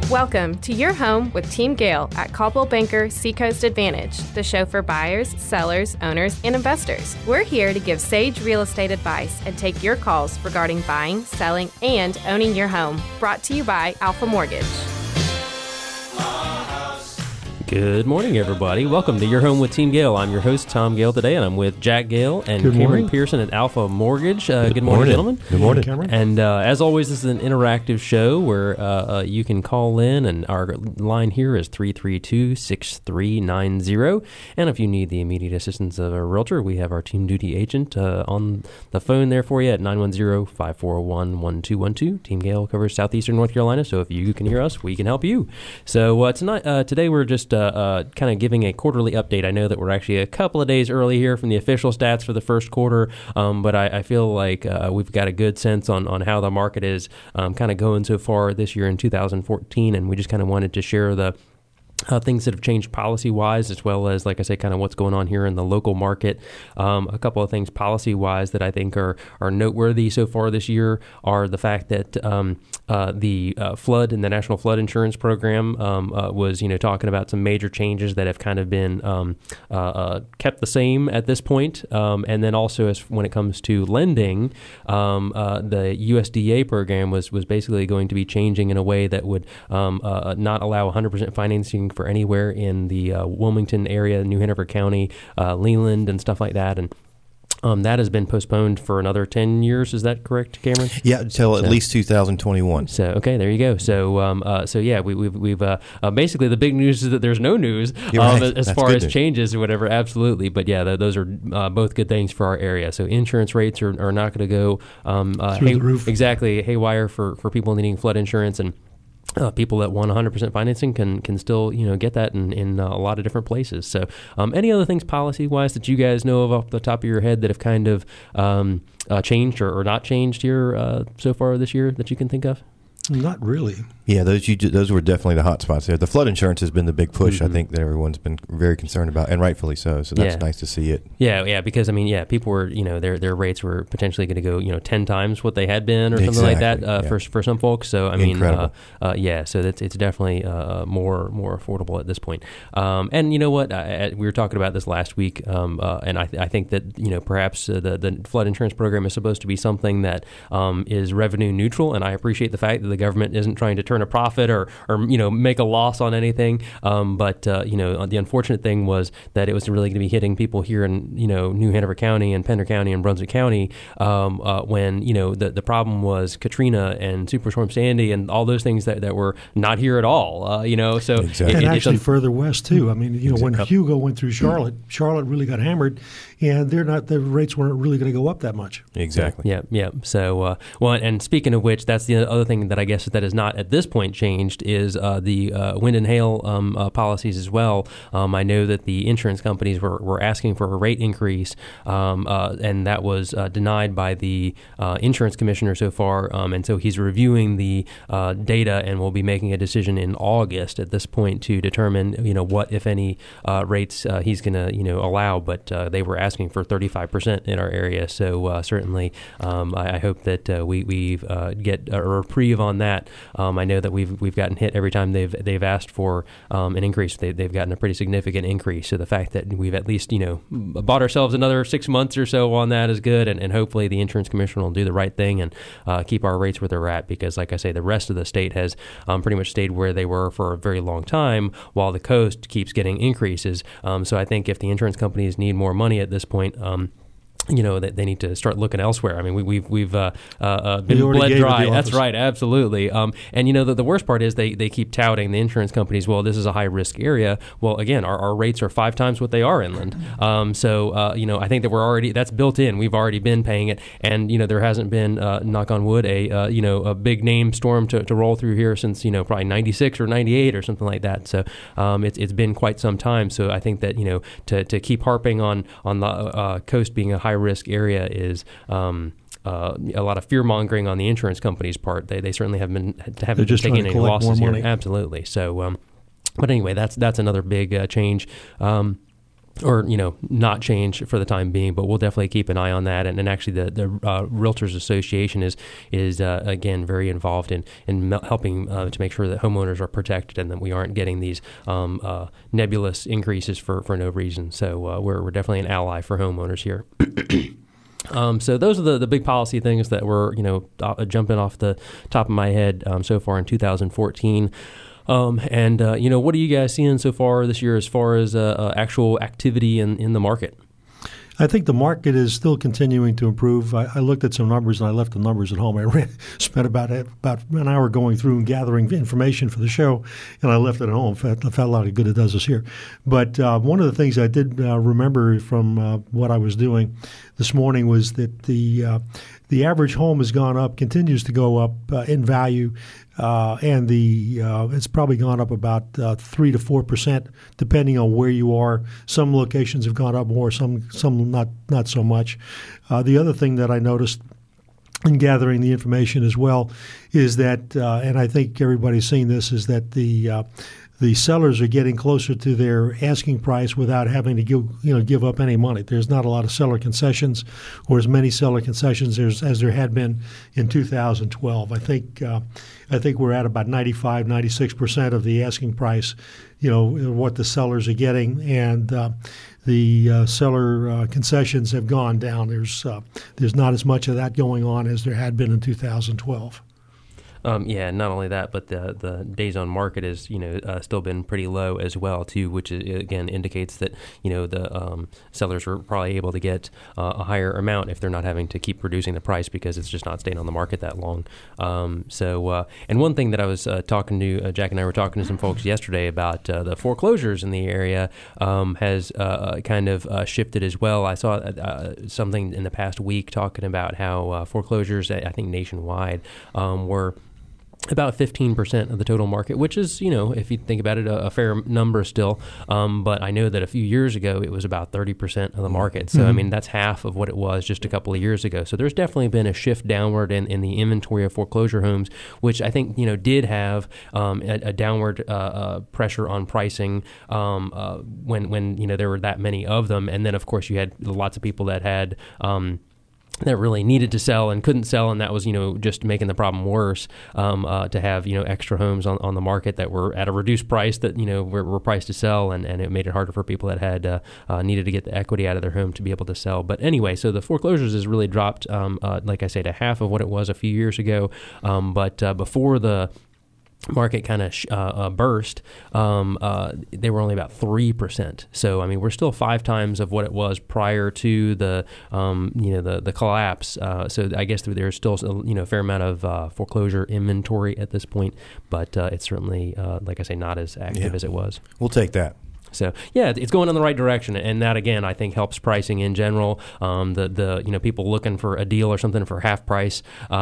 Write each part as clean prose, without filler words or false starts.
Welcome to Your Home with Team Gale at Caldwell Banker Seacoast Advantage, the show for buyers, sellers, owners, and investors. We're here to give sage real estate advice and take your calls regarding buying, selling, and owning your home. Brought to you by Alpha Mortgage. Good morning, everybody. Welcome to Your Home with Team Gale. I'm your host, Tom Gale, today, and I'm with Jack Gale and Cameron Pearson at Alpha Mortgage. Good morning, gentlemen. Good morning, Cameron. And as always, this is an interactive show where you can call in, and our line here is 332-6390. And if you need the immediate assistance of a realtor, we have our team duty agent on the phone there for you at 910-541-1212. Team Gale covers southeastern North Carolina, so if you can hear us, we can help you. So today we're just kind of giving a quarterly update. I know that we're actually a couple of days early here from the official stats for the first quarter, but I feel like we've got a good sense on how the market is kind of going so far this year in 2014, and we just kind of wanted to share the things that have changed policy-wise, as well as, like I say, kind of what's going on here in the local market. A couple of things policy-wise that I think are noteworthy so far this year are the fact that the flood and the National Flood Insurance Program was, talking about some major changes that have kind of been kept the same at this point. And then also, when it comes to lending, the USDA program was basically going to be changing in a way that would not allow 100% financing for anywhere in the Wilmington area, New Hanover County, Leland, and stuff like that. And that has been postponed for another 10 years. Is that correct, Cameron? Yeah, until at least 2021. So, okay, there you go. So, yeah, we've basically the big news is that there's no news Right. as far as changes or whatever. Absolutely, but yeah, those are both good things for our area. So, insurance rates are not going to go through the roof. Exactly, haywire for people needing flood insurance, and people that want 100% financing can still get that in a lot of different places. So any other things policy-wise that you guys know of off the top of your head that have kind of changed or not changed here so far this year that you can think of? Not really. Yeah, those were definitely the hot spots there. The flood insurance has been the big push, I think, that everyone's been very concerned about, and rightfully so. So that's nice to see it. Yeah, because, people were, their rates were potentially going to go, 10 times what they had been or something like that for some folks. So, Incredible. So it's definitely more affordable at this point. And you know what? We were talking about this last week, and I think that, perhaps the flood insurance program is supposed to be something that is revenue neutral, and I appreciate the fact that the government isn't trying to turn a profit or make a loss on anything. But the unfortunate thing was that it was really going to be hitting people here in New Hanover County and Pender County and Brunswick County when the problem was Katrina and Superstorm Sandy and all those things that were not here at all. So exactly. And actually further west too. When Hugo went through Charlotte really got hammered, and the rates weren't really going to go up that much. Exactly. Yeah. So and speaking of which, that's the other thing that I guess that is not at this point changed is the wind and hail policies as well. I know that the insurance companies were asking for a rate increase, and that was denied by the insurance commissioner so far. And so he's reviewing the data and will be making a decision in August at this point to determine what, if any, rates he's going to allow. But they were asking for 35% in our area, so certainly I hope that we get a reprieve on that. I know that we've gotten hit every time they've asked for an increase. They've gotten a pretty significant increase. So the fact that we've at least bought ourselves another 6 months or so on that is good, and hopefully the insurance commissioner will do the right thing and keep our rates where they're at, because like I say, the rest of the state has pretty much stayed where they were for a very long time, while the coast keeps getting increases. So I think if the insurance companies need more money at this point, that they need to start looking elsewhere. We've been bled dry. That's right, absolutely. And the worst part is they keep touting, the insurance companies, well, this is a high risk area. Well, again, our rates are 5 times what they are inland. So I think that that's built in. We've already been paying it, and there hasn't been, knock on wood, a big name storm to roll through here since probably 96 or 98 or something like that. So it's been quite some time. So I think that to keep harping on the coast being a high risk area is a lot of fear mongering on the insurance company's part. They certainly haven't been taking any losses here. Absolutely. So, but anyway, that's another big change. or not change for the time being, but we'll definitely keep an eye on that. And actually, the Realtors Association is again very involved in helping to make sure that homeowners are protected and that we aren't getting these nebulous increases for no reason. So we're definitely an ally for homeowners here. So those are the big policy things that were jumping off the top of my head so far in 2014. What are you guys seeing so far this year as far as actual activity in the market? I think the market is still continuing to improve. I looked at some numbers and I left the numbers at home. I spent about an hour going through and gathering information for the show, and I left it at home. I felt a lot of good it does us here. But one of the things I did remember from what I was doing this morning was that the average home has gone up, continues to go up in value, and it's probably gone up about 3 to 4%, depending on where you are. Some locations have gone up more, some not so much. The other thing that I noticed in gathering the information as well is that, and I think everybody's seen this, is that the sellers are getting closer to their asking price without having to give up any money. There's not a lot of seller concessions, or as many seller concessions as there had been in 2012. I think we're at about 95-96% of the asking price, what the sellers are getting, and the seller concessions have gone down. There's not as much of that going on as there had been in 2012. Not only that, but the days on market is still been pretty low as well too, which again indicates that the sellers were probably able to get a higher amount if they're not having to keep reducing the price because it's just not staying on the market that long. And one thing that I was talking to Jack and I were talking to some folks yesterday about the foreclosures in the area has kind of shifted as well. I saw something in the past week talking about how foreclosures, I think nationwide, were about 15% of the total market, which is, if you think about it, a fair number still. But I know that a few years ago, it was about 30% of the market. So, that's half of what it was just a couple of years ago. So there's definitely been a shift downward in the inventory of foreclosure homes, which I think, did have a downward pressure on pricing when there were that many of them. And then, of course, you had lots of people that had that really needed to sell and couldn't sell, and that was just making the problem worse to have extra homes on the market that were at a reduced price that were priced to sell, and it made it harder for people that had needed to get the equity out of their home to be able to sell. But anyway, so the foreclosures has really dropped, like I say, to half of what it was a few years ago. But before the market kind of burst, they were only about 3%. So we're still 5 times of what it was prior to the the collapse. So I guess there's still a fair amount of foreclosure inventory at this point, but it's certainly like I say, not as active as it was. We'll take that. So it's going in the right direction, and that again I think helps pricing in general. The people looking for a deal or something for half price,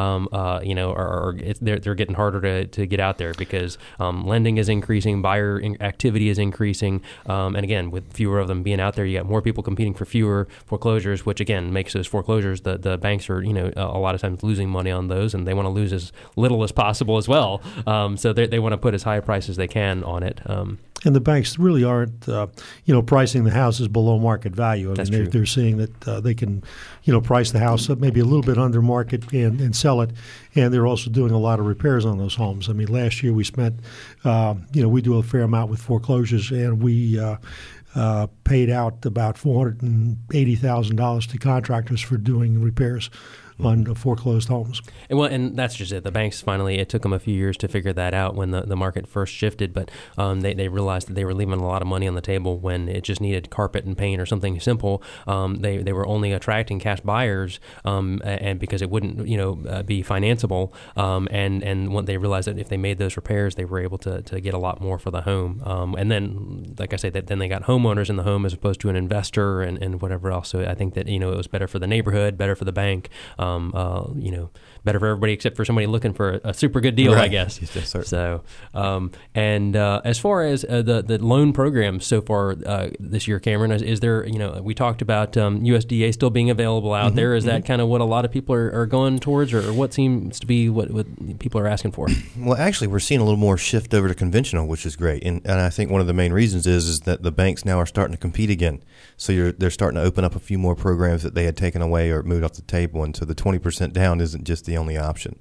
they're getting harder to get out there because lending is increasing, buyer activity is increasing, and again with fewer of them being out there, you got more people competing for fewer foreclosures, which again makes those foreclosures the banks are a lot of times losing money on those, and they want to lose as little as possible as well. So they want to put as high a price as they can on it. And the banks really aren't, pricing the houses below market value. They're seeing that they can, price the house up maybe a little bit under market and sell it. And they're also doing a lot of repairs on those homes. Last year we spent, we do a fair amount with foreclosures, and we paid out about $480,000 to contractors for doing repairs on foreclosed homes. And that's just it. The banks finally, it took them a few years to figure that out when the market first shifted, but they realized that they were leaving a lot of money on the table when it just needed carpet and paint or something simple. They were only attracting cash buyers and because it wouldn't be financeable. And when they realized that if they made those repairs, they were able to get a lot more for the home. And then, like I say, then they got homeowners in the home as opposed to an investor and whatever else. So I think that it was better for the neighborhood, better for the bank. better for everybody except for somebody looking for a super good deal, right. I guess. Yes, sir. So, as far as the loan program so far this year, Cameron, is there, we talked about USDA still being available out there. Is that kind of what a lot of people are going towards, or what seems to be what people are asking for? Well, actually, we're seeing a little more shift over to conventional, which is great. And I think one of the main reasons is that the banks now are starting to compete again. So they're starting to open up a few more programs that they had taken away or moved off the table. And so the 20% down isn't just the only option.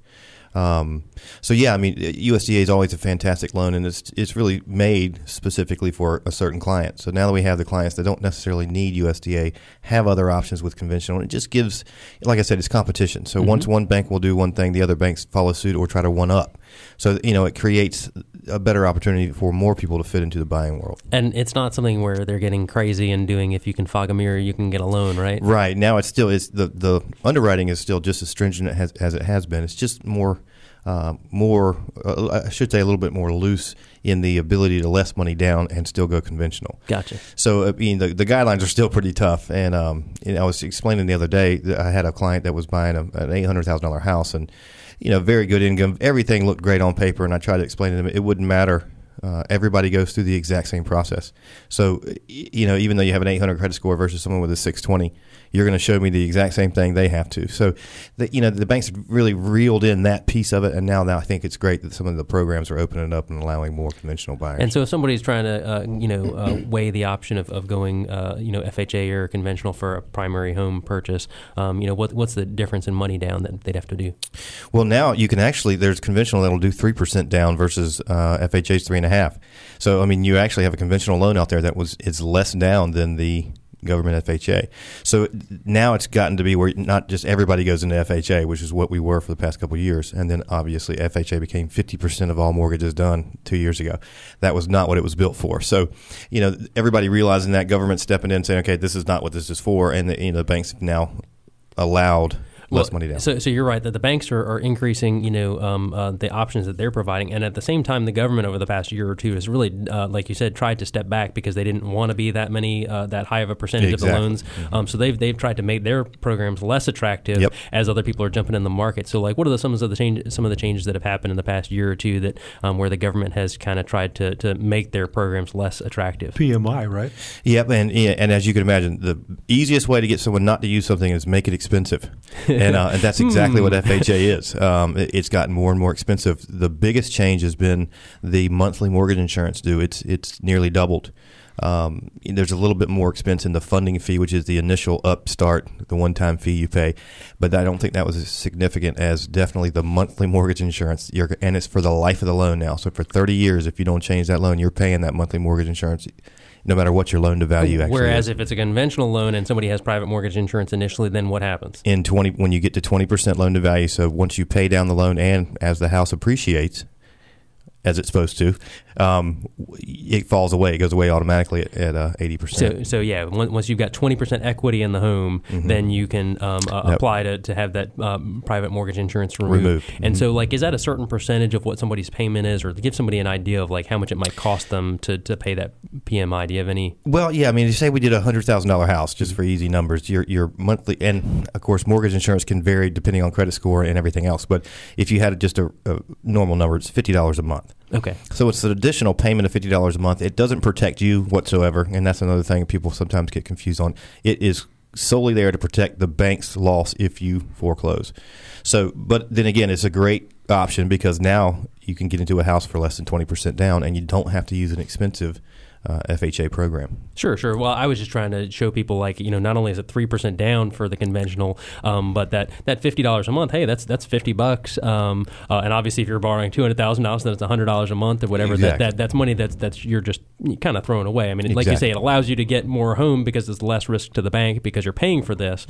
USDA is always a fantastic loan, and it's really made specifically for a certain client. So now that we have the clients that don't necessarily need USDA, have other options with conventional, and it just gives, like I said, it's competition. So once one bank will do one thing, the other banks follow suit or try to one up. So, it creates a better opportunity for more people to fit into the buying world. And it's not something where they're getting crazy and doing, if you can fog a mirror, you can get a loan, right? Right. Now the underwriting is still just as stringent as it has been. It's just more, I should say a little bit more loose in the ability to less money down and still go conventional. Gotcha. So, the guidelines are still pretty tough. And I was explaining the other day that I had a client that was buying an $800,000 house, and very good income. Everything looked great on paper, and I tried to explain to them it wouldn't matter. Everybody goes through the exact same process. So, even though you have an 800 credit score versus someone with a 620, you're going to show me the exact same thing they have to. So, the banks have really reeled in that piece of it, and now I think it's great that some of the programs are opening up and allowing more conventional buyers. And so if somebody's trying to, weigh the option of going, FHA or conventional for a primary home purchase, what's the difference in money down that they'd have to do? Well, now you can there's conventional that'll do 3% down versus FHA's 3.5%. So, you actually have a conventional loan out there that is less down than the government FHA. So now it's gotten to be where not just everybody goes into FHA, which is what we were for the past couple of years. And then obviously FHA became 50% of all mortgages done 2 years ago. That was not what it was built for. So, everybody realizing that, government stepping in and saying, okay, this is not what this is for. And the banks have now allowed less money down. So you're right that the banks are increasing, the options that they're providing, and at the same time, the government over the past year or two has really, like you said, tried to step back because they didn't want to be that high of a percentage of the loans. So they've tried to make their programs less attractive as other people are jumping in the market. So what are some of the changes that have happened in the past year or two that where the government has kind of tried to make their programs less attractive? PMI, right? Yep, and as you can imagine, the easiest way to get someone not to use something is make it expensive. And that's exactly what FHA is. It's gotten more and more expensive. The biggest change has been the monthly mortgage insurance due. It's nearly doubled. There's a little bit more expense in the funding fee, which is the initial upstart, the one-time fee you pay. But I don't think that was as significant as definitely the monthly mortgage insurance. And it's for the life of the loan now. So for 30 years, if you don't change that loan, you're paying that monthly mortgage insurance no matter what your loan to value actually Whereas is. If it's a conventional loan and somebody has private mortgage insurance initially, then what happens? When you get to 20% loan to value, so once you pay down the loan and as the house appreciates, as it's supposed to, it falls away. It goes away automatically at 80%. So yeah, once you've got 20% equity in the home, then you can apply to have that private mortgage insurance removed. And so, is that a certain percentage of what somebody's payment is, or to give somebody an idea of how much it might cost them to pay that PMI? Do you have any? Well, yeah. You say we did a $100,000 house, just for easy numbers. Your monthly, and of course, mortgage insurance can vary depending on credit score and everything else. But if you had just a normal number, it's $50 a month. Okay. So it's an additional payment of $50 a month. It doesn't protect you whatsoever, and that's another thing people sometimes get confused on. It is solely there to protect the bank's loss if you foreclose. So, but then again, it's a great option because now you can get into a house for less than 20% down, and you don't have to use an expensive FHA program. Sure. Well, I was just trying to show people not only is it 3% down for the conventional, but that $50 a month, hey, that's $50. And obviously, if you're borrowing $200,000, then it's $100 a month or whatever. Exactly. That's money that's you're just kind of throwing away. I mean, like exactly. you say, it allows you to get more home because it's less risk to the bank because you're paying for this.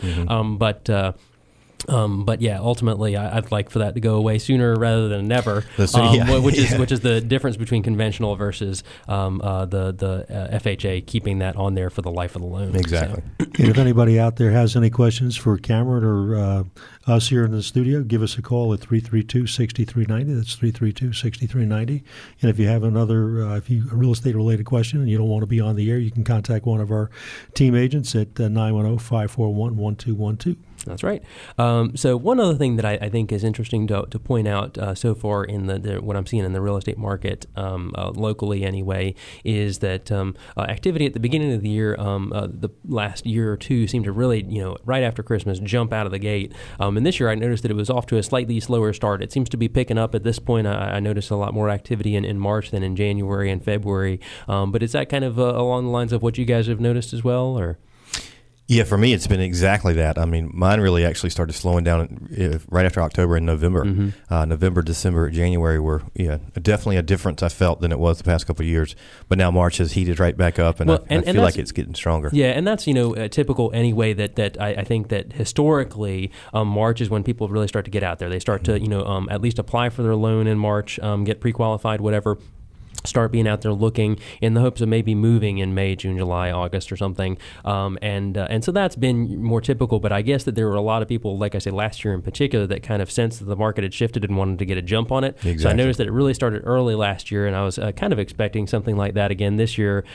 But yeah, ultimately, I'd like for that to go away sooner rather than never, which is the difference between conventional versus the FHA keeping that on there for the life of the loan. Exactly. So. And if anybody out there has any questions for Cameron or us here in the studio, give us a call at 332-6390. That's 332-6390. And if you have a real estate related question and you don't want to be on the air, you can contact one of our team agents at 910-541-1212. That's right. So one other thing that I think is interesting to point out so far in the what I'm seeing in the real estate market locally anyway is that activity at the beginning of the year, the last year or two, seemed to really, right after Christmas, jump out of the gate. And this year I noticed that it was off to a slightly slower start. It seems to be picking up at this point. I noticed a lot more activity in March than in January and February. But is that kind of along the lines of what you guys have noticed as well, or? Yeah, for me, it's been exactly that. I mean, mine really actually started slowing down right after October and November. Mm-hmm. November, December, January were definitely a difference I felt than it was the past couple of years. But now March has heated right back up, and I feel like it's getting stronger. Yeah, and that's typical anyway. That I think that historically March is when people really start to get out there. They start to at least apply for their loan in March, get pre-qualified, whatever. Start being out there looking in the hopes of maybe moving in May, June, July, August or something. And so that's been more typical. But I guess that there were a lot of people, like I say, last year in particular, that kind of sensed that the market had shifted and wanted to get a jump on it. Exactly. So I noticed that it really started early last year, and I was kind of expecting something like that again this year.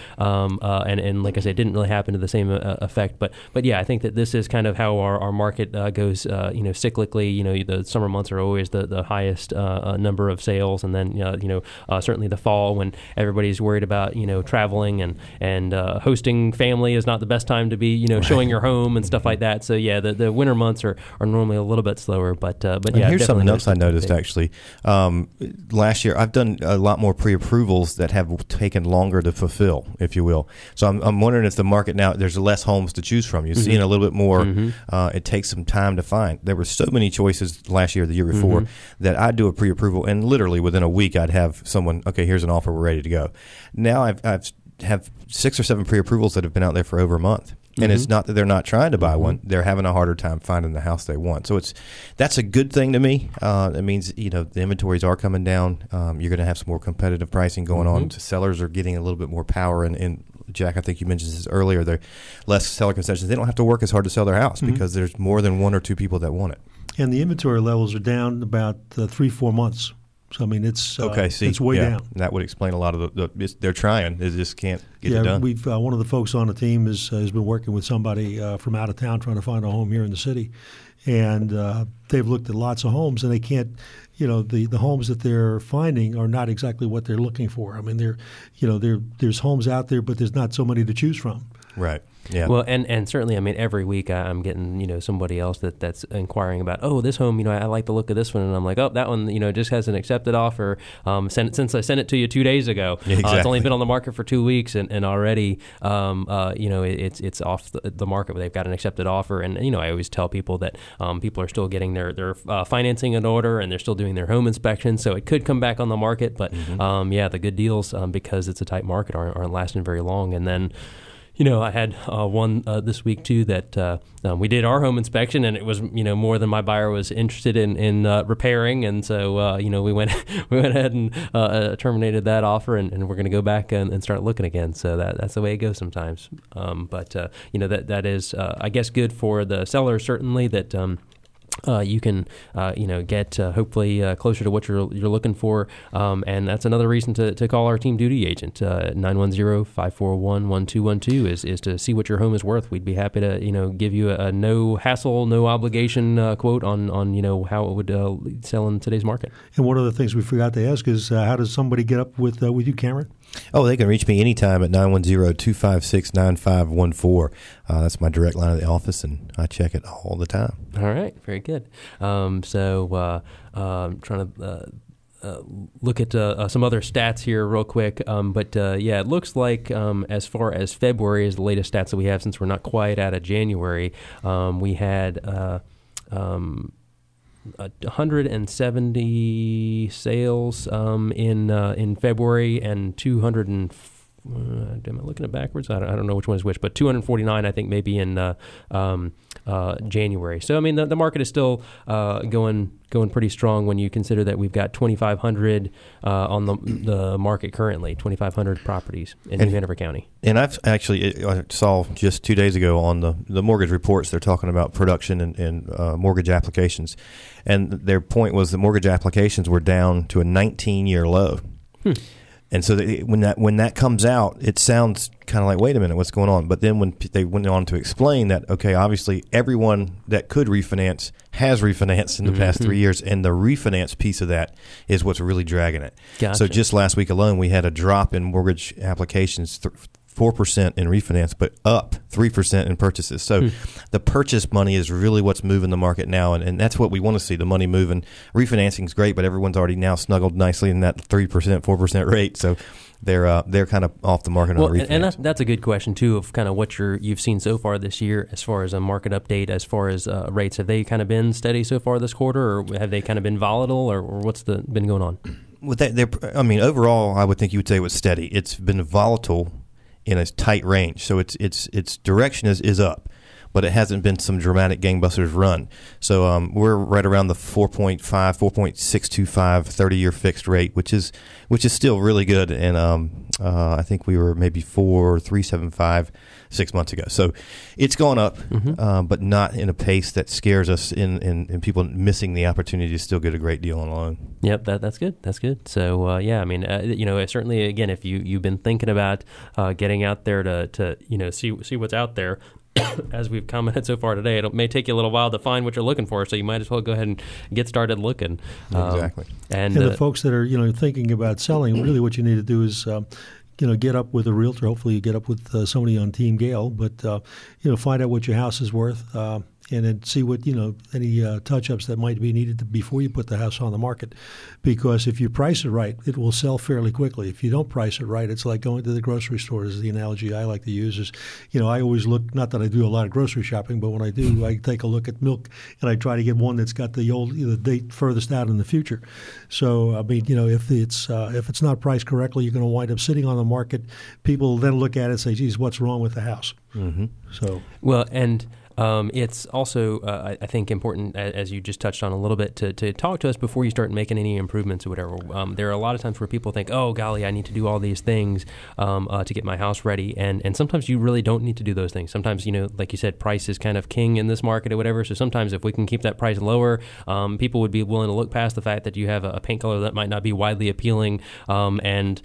And like I said, it didn't really happen to the same effect. But yeah, I think that this is kind of how our market goes, cyclically. The summer months are always the highest number of sales. And then, certainly the fall, when everybody's worried about traveling and hosting family is not the best time to be showing your home and stuff like that. So yeah, the winter months are normally a little bit slower. But yeah, here's something else I noticed actually. Last year I've done a lot more pre-approvals that have taken longer to fulfill, if you will. So I'm wondering if the market now, there's less homes to choose from. You're mm-hmm. seeing a little bit more. Mm-hmm. It takes some time to find. There were so many choices last year, the year before, mm-hmm. that I'd do a pre-approval and literally within a week I'd have someone, okay, here's an offer, we're ready to go. Now I've 6 or 7 pre-approvals that have been out there for over a month. And mm-hmm. it's not that they're not trying to buy mm-hmm. one; they're having a harder time finding the house they want. So that's a good thing to me. It means the inventories are coming down. You're going to have some more competitive pricing going mm-hmm. on. Sellers are getting a little bit more power. And Jack, I think you mentioned this earlier. They're less seller concessions. They don't have to work as hard to sell their house mm-hmm. because there's more than 1 or 2 people that want it. And the inventory levels are down about 3-4 months. So, I mean, it's it's way down. That would explain a lot of they're trying. They just can't get it done. We've one of the folks on the team has been working with somebody from out of town trying to find a home here in the city. And they've looked at lots of homes, and they can't, the homes that they're finding are not exactly what they're looking for. I mean, there's homes out there, but there's not so many to choose from. Right. Yeah. Well, and certainly, I mean, every week I'm getting, somebody else that's inquiring about, this home, I like the look of this one. And I'm like, that one, just has an accepted offer. Since I sent it to you 2 days ago, exactly. It's only been on the market for 2 weeks and already, it's off the market. They've got an accepted offer. And, I always tell people that people are still getting their financing in order and they're still doing their home inspection. So it could come back on the market. But, mm-hmm. The good deals, because it's a tight market, aren't lasting very long. And then, I had one this week too that we did our home inspection, and it was more than my buyer was interested in repairing, and so we went ahead and terminated that offer, and we're going to go back and start looking again. So that's the way it goes sometimes. But that is I guess good for the seller certainly that. You can, get hopefully closer to what you're looking for, and that's another reason to call our team duty agent. 910-541-1212 is to see what your home is worth. We'd be happy to give you a no hassle, no obligation quote on how it would sell in today's market. And one of the things we forgot to ask is how does somebody get up with you, Cameron? Oh, they can reach me anytime at 910-256-9514. That's my direct line of the office, and I check it all the time. All right, very good. I'm trying to look at some other stats here real quick. But it looks like as far as February is the latest stats that we have, since we're not quite out of January, we had 170 sales in February and 200 and am I looking at backwards? I don't know which one is which, but 249 I think maybe in January. So I mean the market is still going pretty strong when you consider that we've got 2,500 on the market currently, 2,500 properties in New Hanover County. And I saw just 2 days ago on the mortgage reports, they're talking about production and mortgage applications. And their point was that mortgage applications were down to a 19-year low. And so when that comes out, it sounds kind of like, wait a minute, what's going on? But then when they went on to explain that, okay, obviously everyone that could refinance has refinanced in the past 3 years, and the refinance piece of that is what's really dragging it. Gotcha. So just last week alone, we had a drop in mortgage applications, 4% in refinance, but up 3% in purchases. So the purchase money is really what's moving the market now, and that's what we want to see, the money moving. Refinancing is great, but everyone's already now snuggled nicely in that 3%, 4% rate. So they're kind of off the market on refinance. And that's a good question, too, of kind of what you've seen so far this year as far as a market update, as far as rates. Have they kind of been steady so far this quarter, or have they kind of been volatile, or what's been going on? With that, overall, I would think you would say it was steady. It's been volatile in a tight range. So its direction is up, but it hasn't been some dramatic gangbusters run. So we're right around the 4.625 30-year fixed rate, which is still really good. And I think we were maybe 4.375 6 months ago. So it's gone up, but not in a pace that scares us in people missing the opportunity to still get a great deal on a loan. Yep, that's good. That's good. So certainly, again, if you've been thinking about getting out there to see what's out there. As we've commented so far today, it may take you a little while to find what you're looking for, so you might as well go ahead and get started looking. Exactly. And the folks that are thinking about selling, really what you need to do is get up with a realtor. Hopefully you get up with somebody on Team Gale, but find out what your house is worth. And then see what, any touch-ups that might be needed before you put the house on the market. Because if you price it right, it will sell fairly quickly. If you don't price it right, it's like going to the grocery store is the analogy I like to use. Is, I always look, not that I do a lot of grocery shopping, but when I do, I take a look at milk and I try to get one that's got the date furthest out in the future. So, if it's not priced correctly, you're going to wind up sitting on the market. People then look at it and say, geez, what's wrong with the house? Mm-hmm. So, well, and it's also, I think, important, as you just touched on a little bit, to talk to us before you start making any improvements or whatever. There are a lot of times where people think, oh, golly, I need to do all these things to get my house ready. And sometimes you really don't need to do those things. Sometimes, like you said, price is kind of king in this market or whatever. So sometimes if we can keep that price lower, people would be willing to look past the fact that you have a paint color that might not be widely appealing and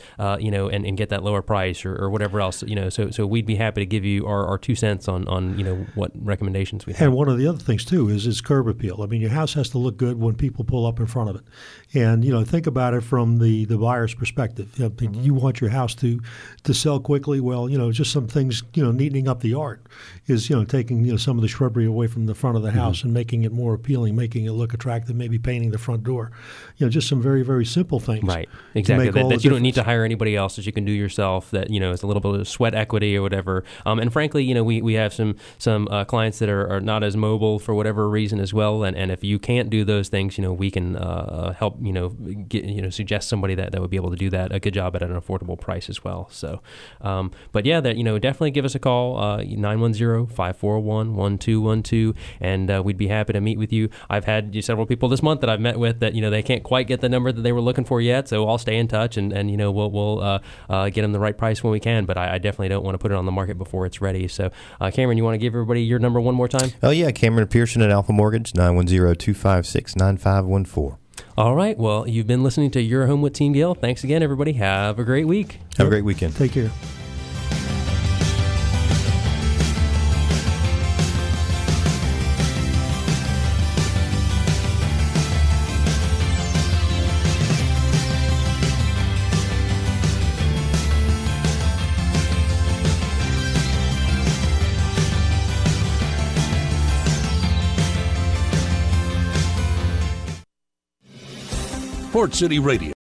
get that lower price or whatever else. So we'd be happy to give you our 2 cents on what recommendations we have. And one of the other things, too, is curb appeal. Your house has to look good when people pull up in front of it. And, think about it from the buyer's perspective. You want your house to sell quickly. Well, just some things, neatening up the yard is, taking, some of the shrubbery away from the front of the house and making it more appealing, making it look attractive, maybe painting the front door. Just some very, very simple things. Right, exactly. That you don't need to hire anybody else, that you can do yourself, that, is a little bit of sweat equity or whatever. And frankly, we have some clients that are not as mobile for whatever reason as well, and if you can't do those things, we can help suggest somebody that would be able to do that a good job at an affordable price as well. So but yeah, that definitely give us a call, 910-541-1212, and we'd be happy to meet with you. I've had several people this month that I've met with that they can't quite get the number that they were looking for yet, so I'll stay in touch and we'll get them the right price when we can, but I definitely don't want to put it on the market before it's ready. So Cameron, you want to give everybody your number one more time? Oh, yeah. Cameron Pearson at Alpha Mortgage, 910-256-9514. All right. Well, you've been listening to Your Home with Team Gale. Thanks again, everybody. Have a great week. Have a great weekend. Take care. Port City Radio.